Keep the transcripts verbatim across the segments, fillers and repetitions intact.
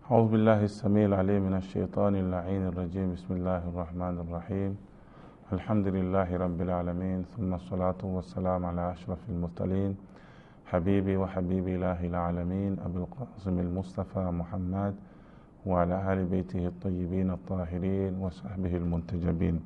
أعوذ بالله السميع العليم من الشيطان اللعين الرجيم بسم الله الرحمن الرحيم الحمد لله رب العالمين ثم الصلاة والسلام على أشرف المرسلين حبيبي وحبيبي إله العالمين أبي القاسم المصطفى محمد وعلى آل بيته الطيبين الطاهرين وصحبه المنتجبين.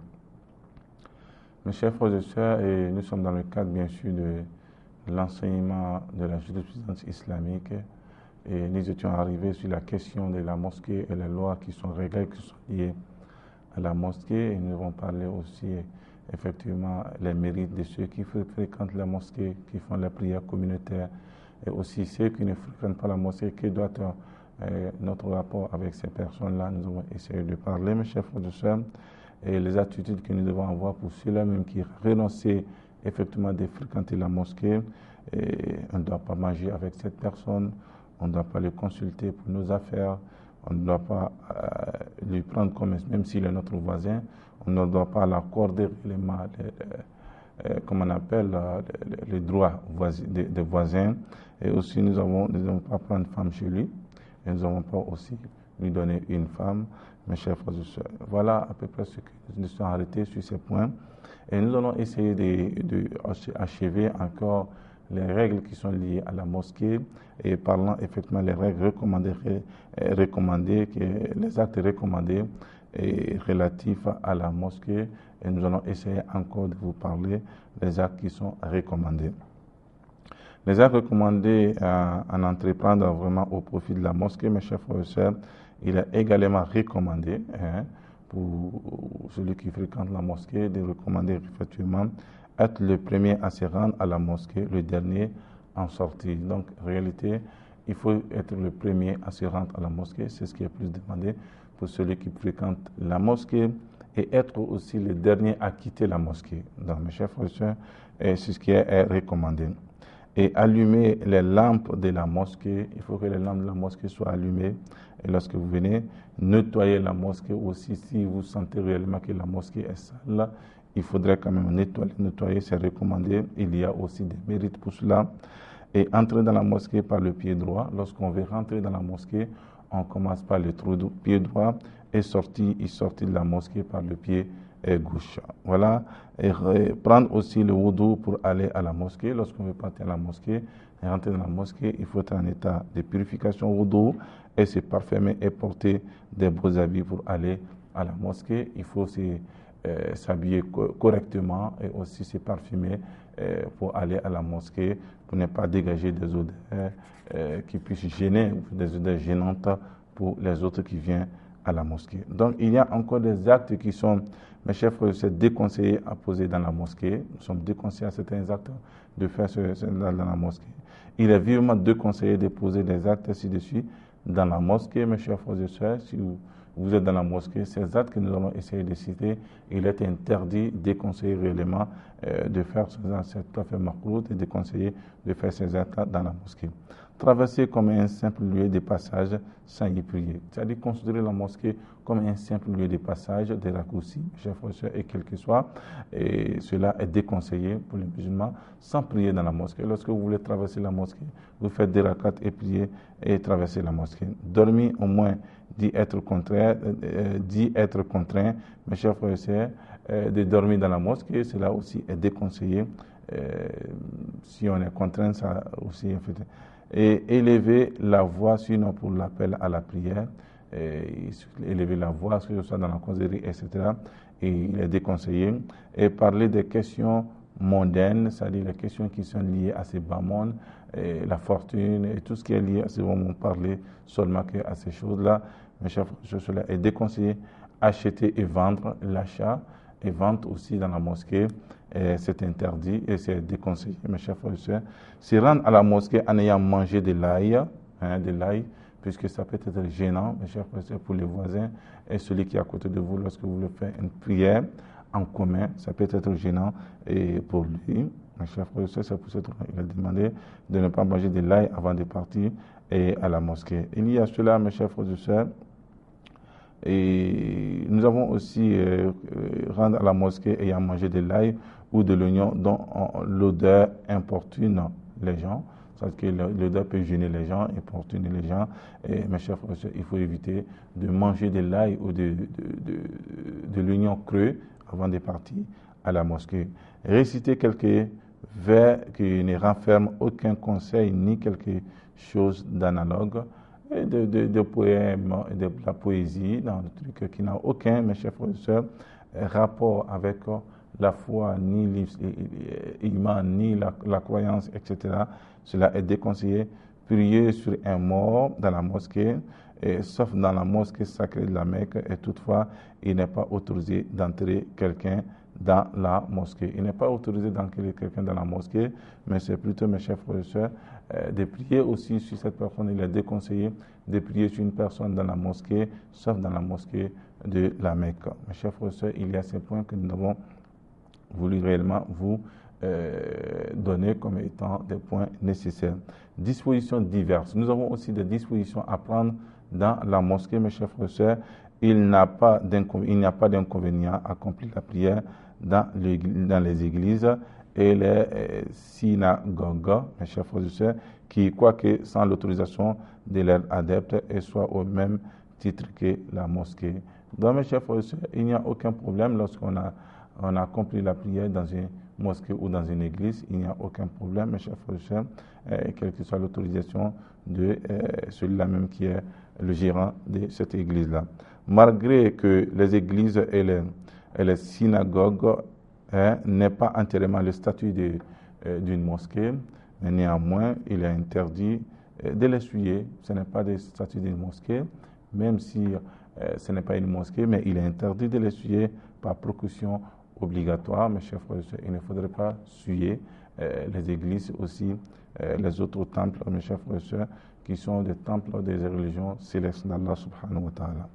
Mes chers frères et sœurs, et nous sommes dans le cadre bien sûr de l'enseignement de la jurisprudence islamique et nous étions arrivés sur la question de la mosquée et les lois qui sont réglées, qui sont liées à la mosquée, et nous avons parlé aussi effectivement les mérites de ceux qui fréquentent la mosquée, qui font la prière communautaire, et aussi ceux qui ne fréquentent pas la mosquée, qui doit être euh, notre rapport avec ces personnes-là. Nous avons essayé de parler, mes chers frères et sœurs, et les attitudes que nous devons avoir pour ceux-là même qui renoncent effectivement de fréquenter la mosquée. Et on ne doit pas manger avec cette personne, on ne doit pas le consulter pour nos affaires, on ne doit pas euh, lui prendre comme, même s'il est notre voisin, on ne doit pas l'accorder les, les, comme on appelle, les, les droits des, des voisins. Et aussi, nous avons, nous ne devons pas prendre femme chez lui, et nous n'avons pas aussi lui donner une femme, mes chers frères et sœurs. Voilà à peu près ce que nous sommes arrêtés sur ces points. Et nous allons essayer de, de achever encore les règles qui sont liées à la mosquée et parlant effectivement des règles recommandées, recommandées les actes recommandés et relatifs à la mosquée. Et nous allons essayer encore de vous parler des actes qui sont recommandés. Les actes recommandés à, à entreprendre vraiment au profit de la mosquée, mes chers frères et sœurs, il est également recommandé hein, pour celui qui fréquente la mosquée de recommander effectivement être le premier à se rendre à la mosquée, le dernier en sortie. Donc, en réalité, il faut être le premier à se rendre à la mosquée, c'est ce qui est plus demandé pour celui qui fréquente la mosquée, et être aussi le dernier à quitter la mosquée. Donc, mes chers frères et sœurs, c'est ce qui est recommandé. Et allumer les lampes de la mosquée, il faut que les lampes de la mosquée soient allumées. Et lorsque vous venez, nettoyer la mosquée aussi, si vous sentez réellement que la mosquée est sale, il faudrait quand même nettoyer, nettoyer, c'est recommandé. Il y a aussi des mérites pour cela. Et entrer dans la mosquée par le pied droit. Lorsqu'on veut rentrer dans la mosquée, on commence par le pied droit et sortir, et sortir de la mosquée par le pied gauche. Voilà. Et prendre aussi le wudu pour aller à la mosquée. Lorsqu'on veut partir à la mosquée et rentrer dans la mosquée, il faut être en état de purification wudu et se parfumer et porter des beaux habits pour aller à la mosquée. Il faut aussi euh, s'habiller co correctement et aussi se parfumer euh, pour aller à la mosquée, pour ne pas dégager des odeurs euh, qui puissent gêner, des odeurs gênantes pour les autres qui viennent à la mosquée. Donc, il y a encore des actes qui sont, mes chers frères, c'est déconseillé à poser dans la mosquée. Nous sommes déconseillés à certains actes de faire ce, ce, dans la mosquée. Il est vivement déconseillé de poser des actes ainsi de suite dans la mosquée, mes chers frères et sœurs. Si vous, vous êtes dans la mosquée, ces actes que nous allons essayer de citer, il est interdit, déconseillé réellement euh, de faire ces actes, c'est tout à fait makrout, et déconseillé de faire ces actes dans la mosquée. Traverser comme un simple lieu de passage sans y prier. C'est-à-dire considérer la mosquée comme un simple lieu de passage, des raccourcis, chers frères et sœurs, et quel que soit, et cela est déconseillé pour les musulmans sans prier dans la mosquée. Lorsque vous voulez traverser la mosquée, vous faites des rakats et prier et traverser la mosquée. Dormir au moins dit être contraint, euh, dit être contraint, mes chers frères et sœurs, euh, de dormir dans la mosquée, cela aussi est déconseillé. Euh, si on est contraint, ça aussi est fait. Et élever la voix, sinon pour l'appel à la prière, et élever la voix, que ce soit dans la causerie, et cetera. Et il est déconseillé. Et parler des questions mondaines, c'est-à-dire les questions qui sont liées à ces bas mondes, et la fortune, et tout ce qui est lié à ces bas mondes, parler seulement à ces choses-là. Mes chers frères, cela est déconseillé. Acheter et vendre, l'achat et vente aussi dans la mosquée, c'est interdit et c'est déconseillé, mes chers frères et sœurs. Se rendre à la mosquée en ayant mangé de l'ail, hein, de l'ail, puisque ça peut être gênant, mes chers frères et sœurs, pour les voisins et celui qui est à côté de vous lorsque vous voulez faire une prière en commun, ça peut être gênant et pour lui. Mes chers frères et sœurs, c'est pour ça qu'il a demandé de ne pas manger de l'ail avant de partir et à la mosquée. Il y a cela, mes chers frères et sœurs. Et nous avons aussi euh, rendre à la mosquée ayant mangé de l'ail ou de l'oignon dont l'odeur importune les gens. parce que l'odeur peut gêner les gens, importuner les gens. Et mes chers frères, il faut éviter de manger de l'ail ou de, de, de, de l'oignon creux avant de partir à la mosquée. Réciter quelques vers qui ne renferment aucun conseil ni quelque chose d'analogue, de, de, de poèmes, de la poésie, dans le truc qui n'a aucun, mes chers frères et sœurs, rapport avec la foi, ni l'iman, ni la, la croyance, et cetera. Cela est déconseillé. Prier sur un mort dans la mosquée, et, sauf dans la mosquée sacrée de la Mecque, et toutefois, il n'est pas autorisé d'entrer quelqu'un dans la mosquée. Il n'est pas autorisé d'entrer quelqu'un dans la mosquée, mais c'est plutôt, mes chers frères et sœurs, euh, de prier aussi sur cette personne. Il est déconseillé de prier sur une personne dans la mosquée, sauf dans la mosquée de la Mecque. Mes chers frères et sœurs, il y a ces points que nous avons voulu réellement vous euh, donner comme étant des points nécessaires. Dispositions diverses. Nous avons aussi des dispositions à prendre dans la mosquée, mes chers frères et sœurs. Il n'y a pas d'inconvénient à accomplir la prière dans, dans les églises et les euh, synagogues, mes chers frères et sœurs, qui, quoique sans l'autorisation de leurs adeptes, et soit au même titre que la mosquée. Donc, mes chers frères et sœurs, il n'y a aucun problème lorsqu'on a, on a accompli la prière dans une mosquée ou dans une église. Il n'y a aucun problème, mes chers frères et sœurs, euh, quelle que soit l'autorisation de euh, celui-là même qui est le gérant de cette église-là. Malgré que les églises et les, et les synagogues hein, n'aient pas entièrement le statut de, euh, d'une mosquée, mais néanmoins, il est interdit euh, de l'essuyer. Ce n'est pas le statut d'une mosquée, même si euh, ce n'est pas une mosquée, mais il est interdit de l'essuyer par précaution obligatoire. Mes chers frères et sœurs, il ne faudrait pas suyer euh, les églises aussi, euh, les autres temples, mes chers frères et sœurs, qui sont des temples des religions célestes d'Allah subhanahu wa ta'ala.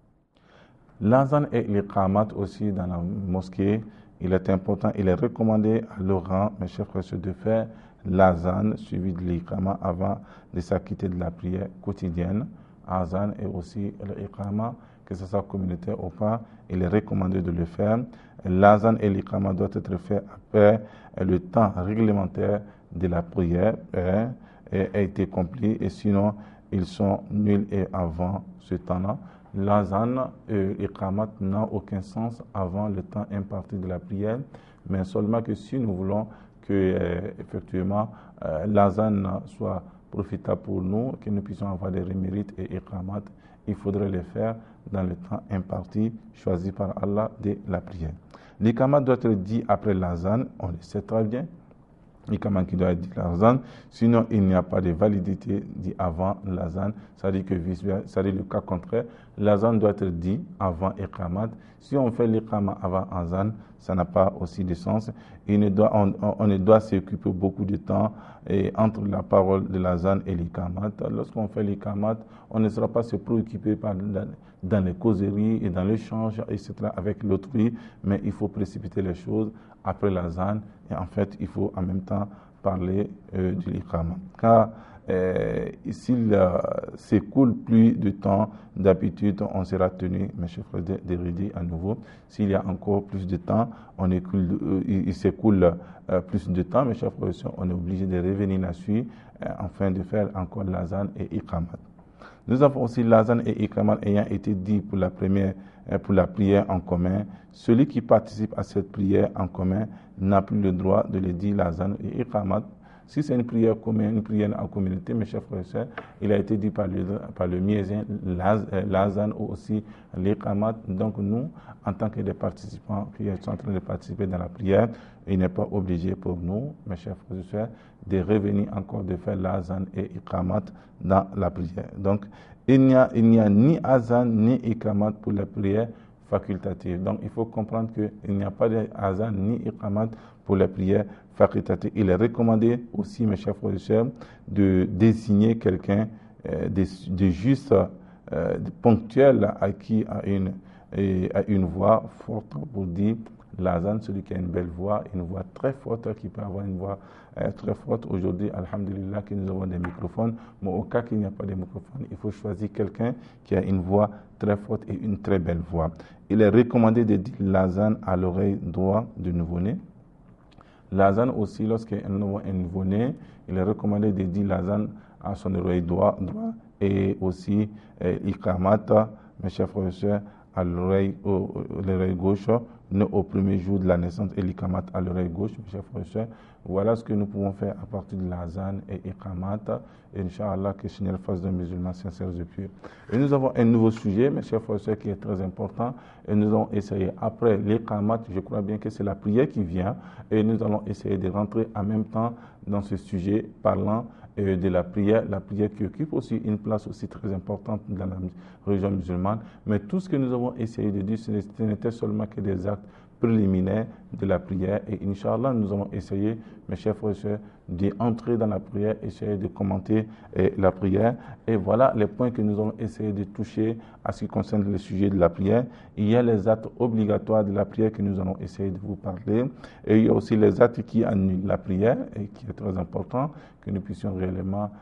L'azan et l'iqamat aussi dans la mosquée, il est important, il est recommandé à l'orant, mes chers frères et sœurs, de faire l'azan suivi de l'iqamat avant de s'acquitter de la prière quotidienne. Azan et aussi l'iqamat, que ce soit communautaire ou pas, il est recommandé de le faire. L'azan et l'iqamat doivent être faits après le temps réglementaire de la prière hein, et a été accompli, et sinon ils sont nuls et avant ce temps-là. L'azan et l'iqamat n'ont aucun sens avant le temps imparti de la prière, mais seulement que si nous voulons que euh, effectivement euh, l'azan soit profitable pour nous, que nous puissions avoir des mérites et iqamat, il faudrait le faire dans le temps imparti, choisi par Allah de la prière. L'iqamat doit être dit après l'azan, on le sait très bien. L'iqamat qui doit être dit l'azan, sinon il n'y a pas de validité dit avant l'azan, c'est-à-dire que c'est-à-dire le cas contraire, l'azan doit être dit avant iqamat. Si on fait l'iqamat avant azan, ça n'a pas aussi de sens. Il ne doit, on, on ne doit s'occuper beaucoup de temps et entre la parole de l'azan et l'iqamat. Lorsqu'on fait l'iqamat, on ne sera pas se préoccuper par la, dans les causeries et dans l'échange, et cetera avec l'autrui, mais il faut précipiter les choses après l'azan et en fait, il faut en même temps parler euh, de l'iqamat. Car euh, s'il euh, s'écoule plus de temps, d'habitude, on sera tenu, mes chers frères, de, de redire à nouveau. S'il y a encore plus de temps, on écoule, euh, il, il s'écoule euh, plus de temps, mes chers frères, on est obligé de revenir là-dessus euh, afin de faire encore l'azan et iqamat. Nous avons aussi l'azan et iqamat ayant été dit pour la première, pour la prière en commun. Celui qui participe à cette prière en commun n'a plus le droit de le dire l'azan et iqamat. Si c'est une prière commune, une prière en communauté, mes chers frères et sœurs, il a été dit par le, par le muezzin, l'azan ou aussi l'iqamat. Donc nous, en tant que des participants qui sont en train de participer dans la prière, il n'est pas obligé pour nous, mes chers frères et sœurs, de revenir encore de faire l'azan et iqamat dans la prière. Donc il n'y a, il n'y a ni azan ni iqamat pour la prière facultative. Donc il faut comprendre qu'il n'y a pas d'azan ni iqamat pour la prière facultative. Il est recommandé aussi, mes chers frères et sœurs, de désigner quelqu'un euh, de, de juste euh, de ponctuel à qui a une, a une voix forte pour dire l'azan, celui qui a une belle voix, une voix très forte, qui peut avoir une voix euh, très forte. Aujourd'hui, alhamdulillah, que nous avons des microphones, mais au cas qu'il n'y a pas de microphone, il faut choisir quelqu'un qui a une voix très forte et une très belle voix. Il est recommandé de dire l'azan à l'oreille droite du nouveau-né. L'azan aussi, lorsqu'un nouveau-né, il est recommandé de dire l'azan à son oreille droite et aussi euh, l'iqamat, mes chers frères et sœurs, à l'oreille gauche, ne au premier jour de la naissance et l'iqamat à l'oreille gauche, mes chers frères et sœurs. Voilà ce que nous pouvons faire à partir de l'azan et iqamat. Et Inch'Allah, que le Seigneur fasse d'un musulman sincère et pieux. Et nous avons un nouveau sujet, mes chers frères et sœurs, qui est très important. Et nous allons essayer, après l'iqamat, je crois bien que c'est la prière qui vient. Et nous allons essayer de rentrer en même temps dans ce sujet, parlant euh, de la prière. La prière qui occupe aussi une place aussi très importante dans la religion musulmane. Mais tout ce que nous avons essayé de dire, ce n'était seulement que des actes préliminaires de la prière. Et Inch'Allah, nous allons essayer, mes chers frères et sœurs, d'entrer dans la prière, essayer de commenter eh, la prière. Et voilà les points que nous allons essayer de toucher à ce qui concerne le sujet de la prière. Il y a les actes obligatoires de la prière que nous allons essayer de vous parler. Et il y a aussi les actes qui annulent la prière, et qui est très important que nous puissions réellement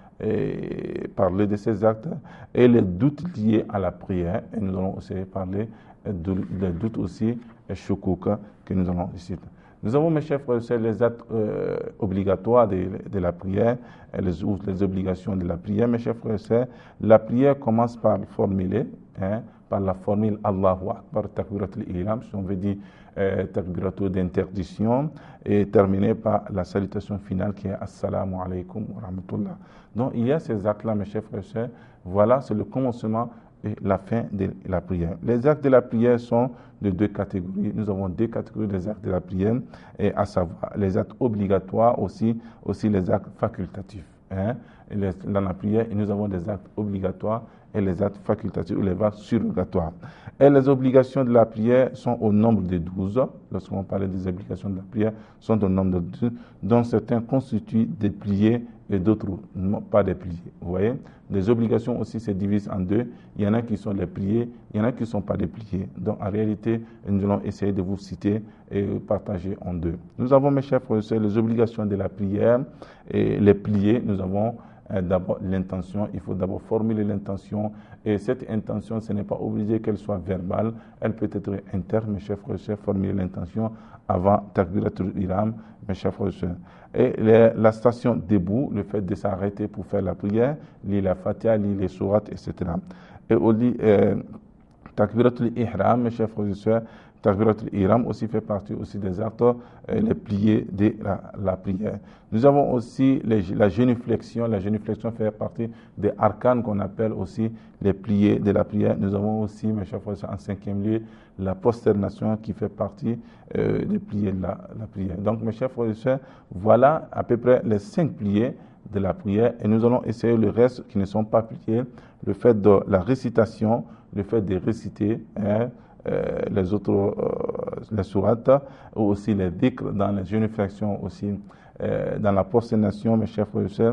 eh, parler de ces actes. Et les doutes liés à la prière. Et nous allons aussi parler des doutes aussi et choukouka que nous allons ici. Nous avons, mes chers frères et sœurs, les actes euh, obligatoires de, de la prière, et les, les obligations de la prière. Mes chers frères et sœurs, la prière commence par formuler, hein, par la formule Allahu Akbar, takbiratul ihram, si on veut dire euh, takbiratul d'interdiction, et terminer par la salutation finale qui est Assalamu alaikum wa rahmatullah. Donc il y a ces actes-là, mes chers frères et sœurs. Voilà, c'est le commencement et la fin de la prière. Les actes de la prière sont de deux catégories. Nous avons deux catégories des actes de la prière, et à savoir les actes obligatoires, aussi, aussi les actes facultatifs. Hein. Et les, dans la prière, nous avons des actes obligatoires et les actes facultatifs ou les actes surrogatoires. Et les obligations de la prière sont au nombre de douze. Lorsqu'on parle des obligations de la prière, sont au nombre de douze, dont certains constituent des pliés et d'autres pas des pliés. Vous voyez, les obligations aussi se divisent en deux. Il y en a qui sont des pliés, il y en a qui ne sont pas des pliés. Donc en réalité, nous allons essayer de vous citer et partager en deux. Nous avons, mes chers frères et sœurs, les obligations de la prière et les pliés. Nous avons euh, d'abord l'intention. Il faut d'abord formuler l'intention. Et cette intention, ce n'est pas obligé qu'elle soit verbale. Elle peut être interne, mes chers frères et sœurs, formuler l'intention avant takbiratul ihram, mes chers frères et sœurs. Et les, la station debout, le fait de s'arrêter pour faire la prière, lire la Fatiha, lire les sourates, et cetera. Et au lit, euh, takbiratul ihram, mes chers frères et sœurs, takbiratul ihram aussi fait partie aussi des actes, euh, les pliés de la, la prière. Nous avons aussi les, la génuflexion. La génuflexion fait partie des arcanes qu'on appelle aussi les pliés de la prière. Nous avons aussi, mes chers frères et sœurs, en cinquième lieu, la prosternation qui fait partie euh, des pliés de la, la prière. Donc, mes chers frères et sœurs, voilà à peu près les cinq pliés de la prière. Et nous allons essayer le reste qui ne sont pas pliés. Le fait de la récitation, le fait de réciter, hein, Euh, les autres, euh, les sourates, ou aussi les dhikrs dans les génuflexions, aussi euh, dans la prosternation, mes chers frères et sœurs,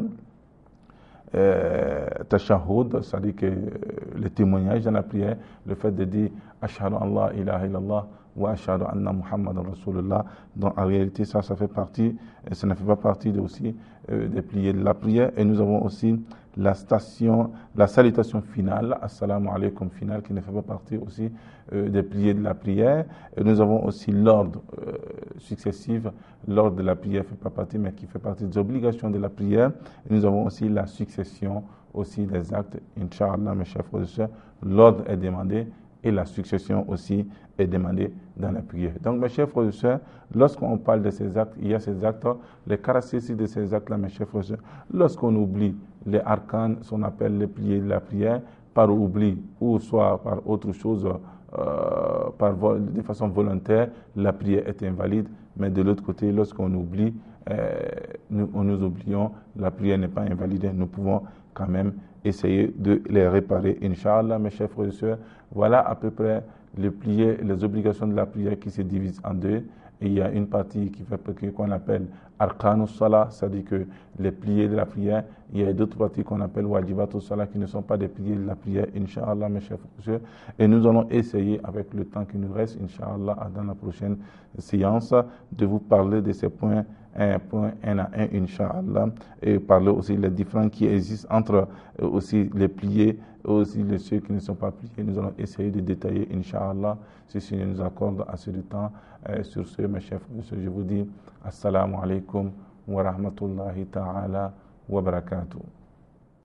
euh, tashahhud, c'est-à-dire que euh, le témoignage dans la prière, le fait de dire ashhadu an la ilaha illallah wa ashhadu anna muhammadan rasulullah. Donc en réalité, ça, ça fait partie, et ça ne fait pas partie de, aussi euh, des pliés de la prière. Et nous avons aussi la station, la salutation finale, assalamu alaikum finale, qui ne fait pas partie aussi euh, des pliés de la prière. Et nous avons aussi l'ordre euh, successif. L'ordre de la prière ne fait pas partie, mais qui fait partie des obligations de la prière. Et nous avons aussi la succession aussi des actes. Inch'Allah, mes chers frères et sœurs, l'ordre est demandé et la succession aussi est demandée dans la prière. Donc, mes chers frères et sœurs, lorsqu'on parle de ces actes, il y a ces actes, les caractéristiques de ces actes-là, mes chers frères et sœurs. Lorsqu'on oublie les arcanes, ce qu'on appelle les pliés de la prière, par oubli ou soit par autre chose, euh, par, de façon volontaire, la prière est invalide. Mais de l'autre côté, lorsqu'on oublie, euh, nous, nous oublions, la prière n'est pas invalidée. Nous pouvons quand même essayer de les réparer. Inch'Allah, mes chers frères et sœurs, voilà à peu près les pliés, les obligations de la prière qui se divisent en deux. Et il y a une partie qui fait qu'on appelle arkanus salah, c'est-à-dire que les pliés de la prière. Il y a d'autres parties qu'on appelle wajibatus salah qui ne sont pas des pliés de la prière, Inch'Allah, mes chers frères. Et nous allons essayer, avec le temps qui nous reste, Inch'Allah, dans la prochaine séance, de vous parler de ces points un point, un à un, Inch'Allah, et parler aussi les différences qui existent entre euh, aussi les pliés et aussi les ceux qui ne sont pas pliés. Nous allons essayer de détailler, Inch'Allah, si ce nous accorde assez de temps. Euh, sur ce, mes chers frères, je vous dis Assalamu alaikum wa rahmatullahi ta'ala wa barakatuh.